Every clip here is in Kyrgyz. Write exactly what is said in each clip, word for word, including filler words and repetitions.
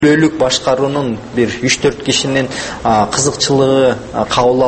Өлүк башкаруунун бир үч төрт кишинин кызыкчылыгы кабыл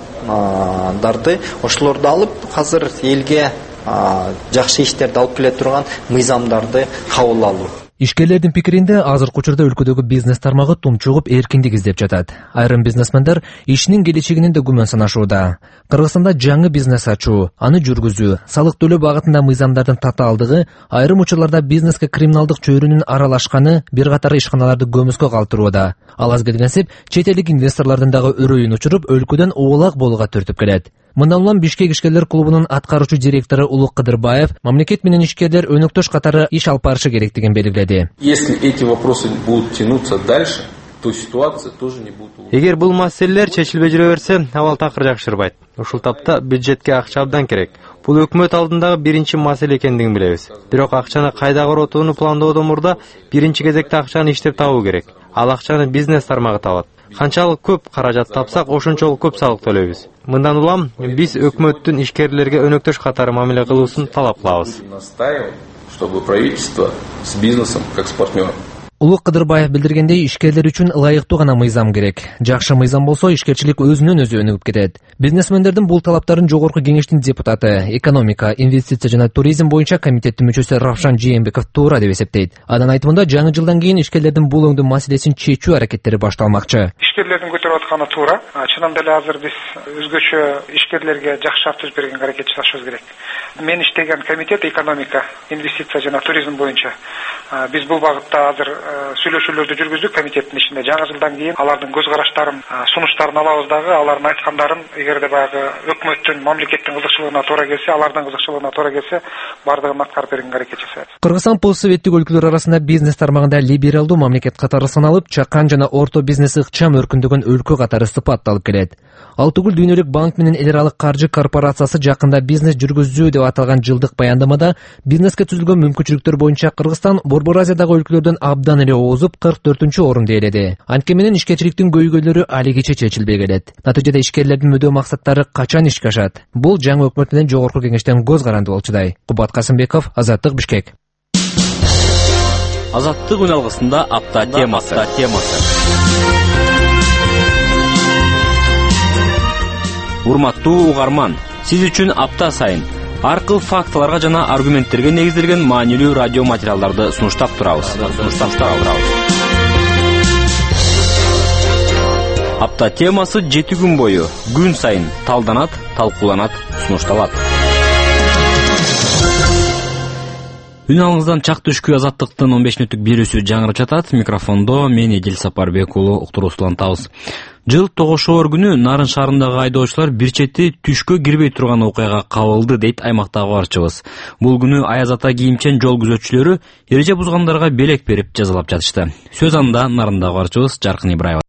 алгандарды ошолорду алып азыр элге жакшы иштерди алып келе турган мыйзамдарды кабыл алуу. Ишкерлердин пикиринде азыркы учурда өлкөдөгү бизнес тармагы тумчугуп эркиндик издеп жатат. Айрым бизнесмендер ишинин келечегинен да күмөн санашууда. Кыргызстанда жаңы бизнес ачуу, аны жүргүзүү, салык төлөө багытында мыйзамдардын татаалдыгы, айрым учурларда бизнеске криминалдык чөйрөнүн аралашканы бир катар ишканаларды көмүскө калтырууда. Ал аз келгенсип, чет элдик инвесторлордун дагы өрөйүн учуруп, өлкөдөн убалак болууга түртүп келет. Мындан улам Бишкек ишкерлер клубунун аткаруучу директору Улук Кыдырбаев мамлекет менен ишкерлер өнөктөш катары иш алып барышы керектигин белгиледи. Если эти вопросы будут тянуться дальше, то ситуация тоже не будет улучшаться. Эгер бул маселелер чечилбей жүрө берсе, абал такыр жакшырбайт. Ушул тапта бюджетке акча абдан керек. Бул өкмөт алдындагы биринчи маселе экендигин билебиз. Бирок акчаны кайда коротууну пландоодон мурда биринчи кезекте акчаны иштеп табуу керек. Ал акчаны бизнес тармагы табат. Канчалык көп каражат тапсак, ошончолук көп салык төлөйбүз. Мындан улам биз өкмөттүн ишкерлерге өнөктөш катары мамиле кылуусун талап кылабыз. Чтобы правительство с бизнесом как с партнером. Улук Кыдырбаев билдиргендей, ишкерлер үчүн ылайыктуу гана мыйзам керек. Жакшы мыйзам болсо, ишкерчилик өзүнөн өзү өнүгүп кетет. Бизнесмендердин бул талаптарын Жогорку кеңештин депутаты, экономика, инвестиция жана туризм боюнча комитеттин мүчөсү Равшан Жээнбеков туура деп эсептейт. Анын айтымында, жаңы жылдан кийин ишкерлердин бул өңдүү маселесин чечүү аракеттери башталмакчы. Ишкерлердин көтөрүп атканы туура. Чынында эле азыр биз өзгөчө ишкерлерге жакшы шарт түзүп бергенге аракет жасашыбыз керек. Мен иштеген комитет экономика, инвестиция жана туризм боюнча биз бул багытта азыр сүйлөшүүлөрдү жүргүздүк комитеттин ичинде. Жаңы жылдан кийин алардын көз караштарын, сунуштарын алабыз дагы, алардын айткандарын эгерде баягы өкмөттүн, мамлекеттин кызыкчылыгына туура келсе, алардын кызыкчылыгына туура келсе, бардыгын аткарып бергенге аракет жасайбыз. Кыргызстан постсоветтик өлкөлөр арасында бизнес тармагында либералдуу мамлекет катары саналып, чакан жана орто бизнес ыкчам өркүндөгөн өлкө катары сыпатталып келет. Ал түгүл Дүйнөлүк банк менен эл аралык каржы корпорациясы жакында бизнес жүргүзүү деп аталган жылдык баяндамада бизнеске түзүлгөн мүмкүнчүлүктөр боюнча Кыргызстан Борбор Азиядагы өлкөлөрдөн абдан эле озуп кырк төртүнчү орунду ээледи. Анткени менен ишкерчиликтин көйгөйлөрү алигиче чечилбей келет. Натыйжада ишкерлердин мүдөө максаттары качан ишке ашат? Бул жаңы өкмөт менен Жогорку кеңештен көз каранды болчудай. Кубат Касымбеков, Азаттык, Бишкек. Азаттык үн алгысында апта темасы. Урматтуу угарман, сиз үчүн апта сайын ар кыл фактыларга жана аргументтерге негизделген маанилүү радио материалдарды сунуштап турабыз. Апта темасы жети күн бою күн сайын талданат, талкууланат, сунушталат. Үн алыңыздан чак түшкү Азаттыктын он беш мүнөттүк берүүсү жаңырып жатат. Микрофондо мен Эдил Сапарбек уулу уктуруусулантабыз. Жыл тогошоор күнү Нарын шаарындагы айдоочулар бир чети түшкө кирбей турган окуяга кабылды дейт аймактагы барчыбыз. Бул күнү аяз ата кийимчен жол күзөтчүлөрү эреже бузгандарга белек берип жазалап жатышты. Сөз анда Нарындагы барчыбыз Жаркын Ибраева.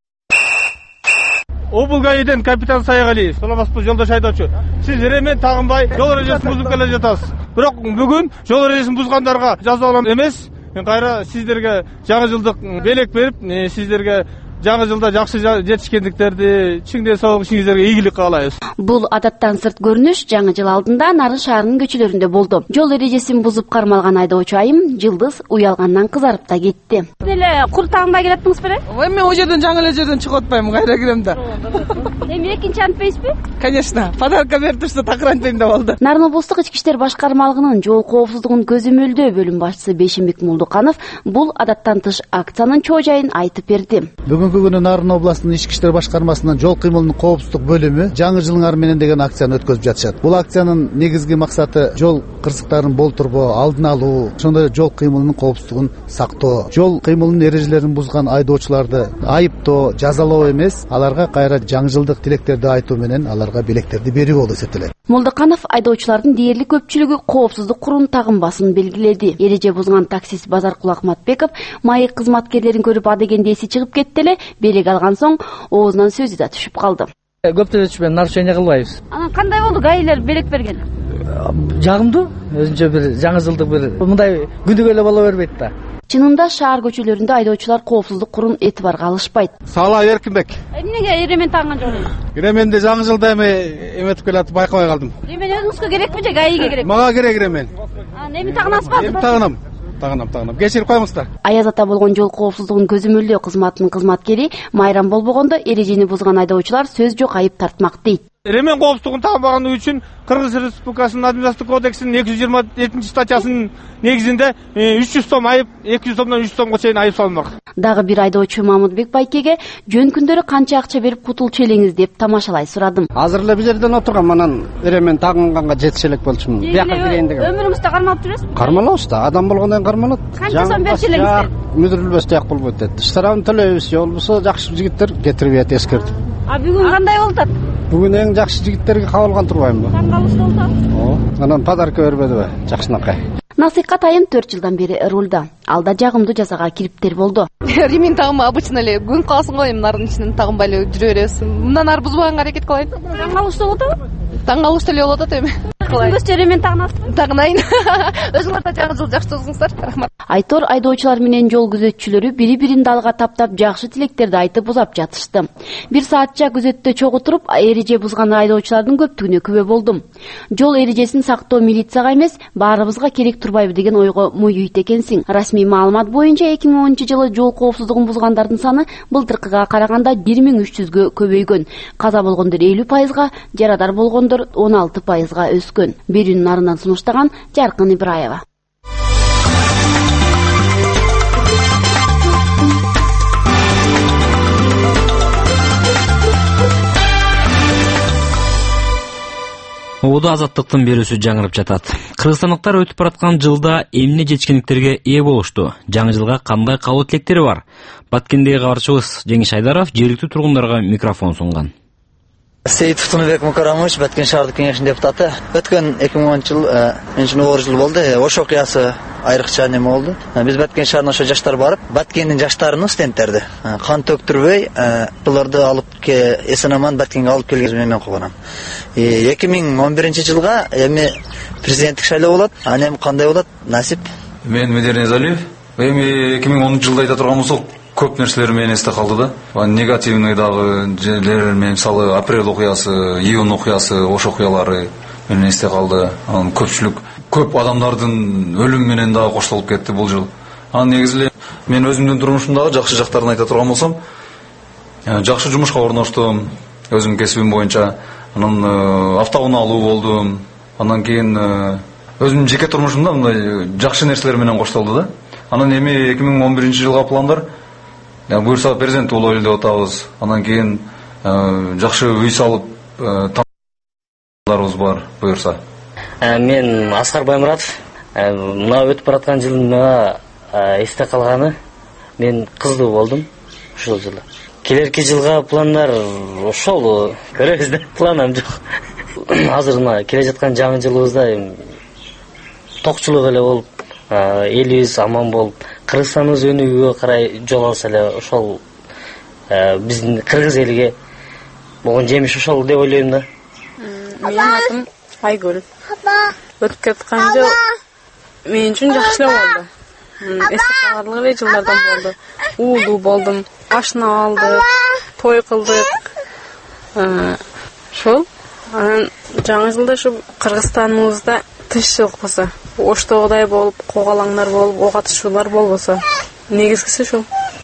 Обул гаиден капитан Саягалиев, саламатсызбы жолдош айдоочу. Сиз эремен тагынбай жол эрежесин бузуп келе жатасыз. Бирок бүгүн жол эрежесин бузгандарга жазалам эмес, мен кайра сиздерге жаңы жылдык белек берип, сиздерге жаңы жылда жакшы жетишкендиктерди, чиңден соолук ишиңиздерге ийгилик каалайбыз. Бул адаттан сырт көрүнүш жаңы жыл алдында Нарын шаарынын көчөлөрүндө болду. Жол эрежесин бузуп кармалган айдоочу Айым Жылдыз уялгандан кызарып да кетти. Деле куртаңда келеттиңиз беле? Ой, мен о жерден жаңы эле жерден чыгып атпайм, кайра кирем да. Эми экинчи антпейсизби? Конечно, подарка берип турса такыр антпейм да болду. Нарын облустук ички иштер башкармалыгынын жол коопсуздугун көзөмөлдөө бөлүм башчысы Бейшенбек Мулдуканов бул адаттан тыш акциянын чоо жайын айтып берди. Бүгүнкү күнү Нарын областынын ички иштер башкармасынын жол кыймылынын коопсуздук бөлүмү жаңы жылыңар менен деген акцияны өткөзүп жатышат. Бул акциянын негизги максаты жол кырсыктарын болтурбоо, алдын алуу, ошондой жол кыймылынын коопсуздугун сактоо. Жол кыймылынын эрежелерин бузган айдоочуларды айыптоо, жазалоо эмес, аларга кайра жаңы жылдык тилектерди айтуу менен аларга белектерди берүү болуп эсептелет. Мулдуканов айдоочулардын дээрлик көпчүлүгү коопсуздук курун тагынбасын белгиледи. Эреже бузган таксист Базаркул Акматбеков маек кызматкерлерин көрүп адегенде эси чыгып кетти эле, белек алган соң оозунан сөзү да түшүп калды. Көптөгөчү нарушение кылбайбыз. Анан кандай болду гаилер белек берген? Жагымдуу, өзүнчө бир жаңы жылдык бир мындай күнүгө эле боло бербейт да. Чынында шаар көчөлөрүндө айдоочулар коопсуздук курун этибарга алышпайт. Саала Эркинбек. Эмнеге эремен тагган жок? Эременди жаңы жылда эми эметип келатып байкабай калдым. Эремен өзүңүзгө керекпи же гаиге керекпи? Мага керек эремен. А, эми тагынасызбы? Эми тагынам. тагынам тагынам кечирип коюңуздар. Аяз ата болгон жол коопсуздугун көзөмөлдөө кызматынын кызматкери майрам болбогондо эрежени бузган айдоочулар сөз жок айып тартмак дейт. Эремен коопсуздугун тагынбаганы үчүн Кыргыз Республикасынын административдик кодексинин эки жүз жыйырма жетинчи статьясынын негизинде үч жүз сом айып, эки жүз сомдон үч жүз сомго чейин айып салынмак. Дагы бир айдоочу Мамытбек Байкеге жөн күндөрү канча акча берип кутулчу элеңиз деп тамашалай сурадым. Азыр эле бул жерден отурган манан эремен тагынганга жетише элек болчумун. Бияка кирейин деген. Өмүрүңүздө кармалып жүрөсүзбү? Кармалабыз да, адам болгондон кийин кармалат. Канча сом берчү элеңиздер? Мүдүрүлбөс жак болбойт дейт. Штрафын төлөйбүз, же болбосо жакшы жигиттер кетирип эскертип. А бүгүн кандай болуп атат? Бүгүн эң жакшы жигиттерге кабылган турбаймынбы? Таң калышты болуп атат. О, анан подарка бербедиби? Жакшынакай. Насыйкат айым төрт жылдан бери рулда. Алда жагымдуу жазага кириптер болду. Ремень тагынма обычно эле күн калсын го эми нардын ичинен тагынбай эле жүрө беребиз. Мындан ары бузбаганга аракет кылайын. Таң калышты болуп атабы? Таң калышты эле болуп атат эми. Күндөсчү ремень тагынасызбы? Тагынайын. Өзүңөр да жаңы жыл жакшы тозуңуздар. Рахмат. Айтор айдоочулар менен жол күзөтчүлөрү бири-бирин далга таптап жакшы тилектерди айтып узап жатышты. Бир саатча күзөттө чогуу туруп, эреже бузган айдоочулардын көптүгүнө күбө болдум. Жол эрежесин сактоо милицияга эмес, баарыбызга керек турбайбы деген ойго муйүйт экенсиң. Расмий маалымат боюнча эки миң онунчу жылы жол коопсуздугун бузгандардын саны былтыркыга караганда бир миң үч жүзгө көбөйгөн. Каза болгондор элүү пайызга, жарадар болгондор он алты пайызга өскөн. Берүүнүн нарынан сунуштаган Жаркын Ибраева. Оодо азаттыктын берүүсү жаңырып жатат. Кыргызстандыктар өтүп бараткан жылда эмне жетишкендиктерге ээ болушту? Жаңы жылга кандай каалоо тилектери бар? Баткендеги кабарчыбыз Жеңиш Айдаров жергиликтүү тургундарга микрофон сунган. Сейитов Тунбек Мукарамович, Баткен шаардык кеңешинин депутаты. Өткөн эки миң онунчу жыл менин оор жыл болду. Ош окуясы айрыкча неме болду. Биз Баткен шаарына ошо жаштар барып, Баткендин жаштарынын стендтерди кан төктүрбөй, буларды алып эсен аман Баткенге алып келген мен койгонам. эки миң он биринчи жылга эми президенттик шайлоо болот. Аны эми кандай болот? Насип. Мен Медер Незалиев. Эми эки миң онунчу жылда айта турган болсок, көп нерселер менен эсте калды да. Негативный дагы жерлер менен, мисалы апрель окуясы, июнь окуясы, Ош окуялары менен эсте калды. Анан көпчүлүк көп адамдардын өлүм менен дагы коштолуп кетти бул жыл. Анан негизи мен өзүмдүн турмушумдагы жакшы жактарын айта турган болсом, жакшы жумушка орноштум, өзүмдүн кесибим боюнча. Анан автоунаа алуу болдум. Андан кийин өзүмдүн жеке турмушумда мындай жакшы нерселер менен коштолду да. Анан эми эки миң он биринчи жылга пландар буюрса президент бололу деп атабыз. Анан кийин жакшы үй салып тамдарыбыз бар буюрса. Мен Аскар Баймуратов. Мына өтүп бараткан жылымда эсте калганы, мен кыздуу болдум ушул жылы. Келерки жылга пландар ошол, көрөбүз да. Планым жок. Азыр мына келе жаткан жаңы жылыбызда токчулук эле болуп, элибиз аман болуп, Кыргызстаныбыз өнүгүүгө карай жол алса эле ошол биздин кыргыз элиге болгон жемиш ошол деп ойлойм да. Менин атым Айгүл. Өтүп кеткен жыл мен үчүн жакшы эле болду. Эсте каларлык эле жылдардан болду. Уулуу болдум, машина алдык, той кылдык. Ошол анан жаңы жылда ушу Кыргызстаныбызда тынччылык болсо, Оштогудай болуп, когалаңдар болуп, ок атышуулар болбосо, негизгиси ушул.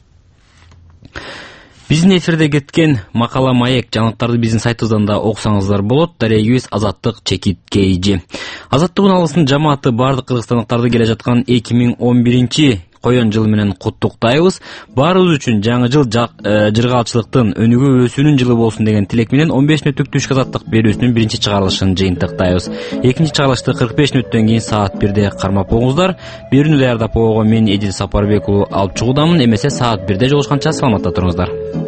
Биздин эфирде кеткен макала маек жаңылыктарды биздин сайтыбыздан да окусаңыздар болот. Дарегибиз Азаттык чекит кейжи. Азаттыктын алысын жамааты бардык кыргызстандыктарды келе жаткан эки миң он биринчи коен жыл менен куттуктайбыз. Баарыбыз үчүн жаңы жыл жыргалчылыктын өнүгүү өсүүнүн жылы болсун деген тилек менен он беш мүнөттүк түшкү азаттык берүүсүнүн биринчи чыгарылышын жыйынтыктайбыз. Экинчи чыгарылышты кырк беш мүнөттөн кийин саат бирде кармап коңуздар. Берүүнү даярдап койгон мен Эдил Сапарбек уулу алып чыгуудамын. Эмесе саат бирде жолугушканча саламатта туруңуздар.